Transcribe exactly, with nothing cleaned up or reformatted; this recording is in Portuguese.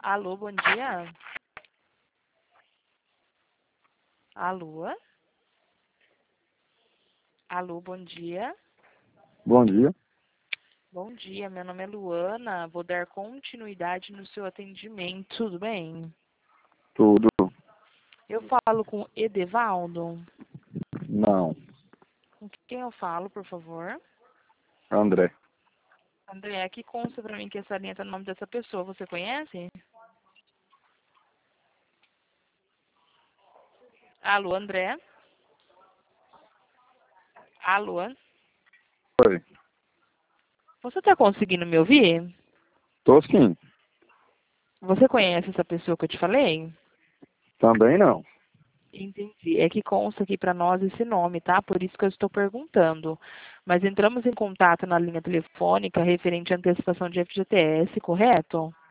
Alô, bom dia. Alô? Alô, bom dia. Bom dia. Bom dia, meu nome é Luana. Vou dar continuidade no seu atendimento, tudo bem? Tudo. Eu falo com Edevaldo. Não. Com quem eu falo, por favor? André. André, aqui consta pra mim que essa linha tá no nome dessa pessoa. Você conhece? Alô, André? Alô? Oi. Você tá conseguindo me ouvir? Tô sim. Você conhece essa pessoa que eu te falei? Também não. Entendi. É que consta aqui para nós esse nome, tá? Por isso que eu estou perguntando. Mas entramos em contato na linha telefônica referente à antecipação de F G T S, correto?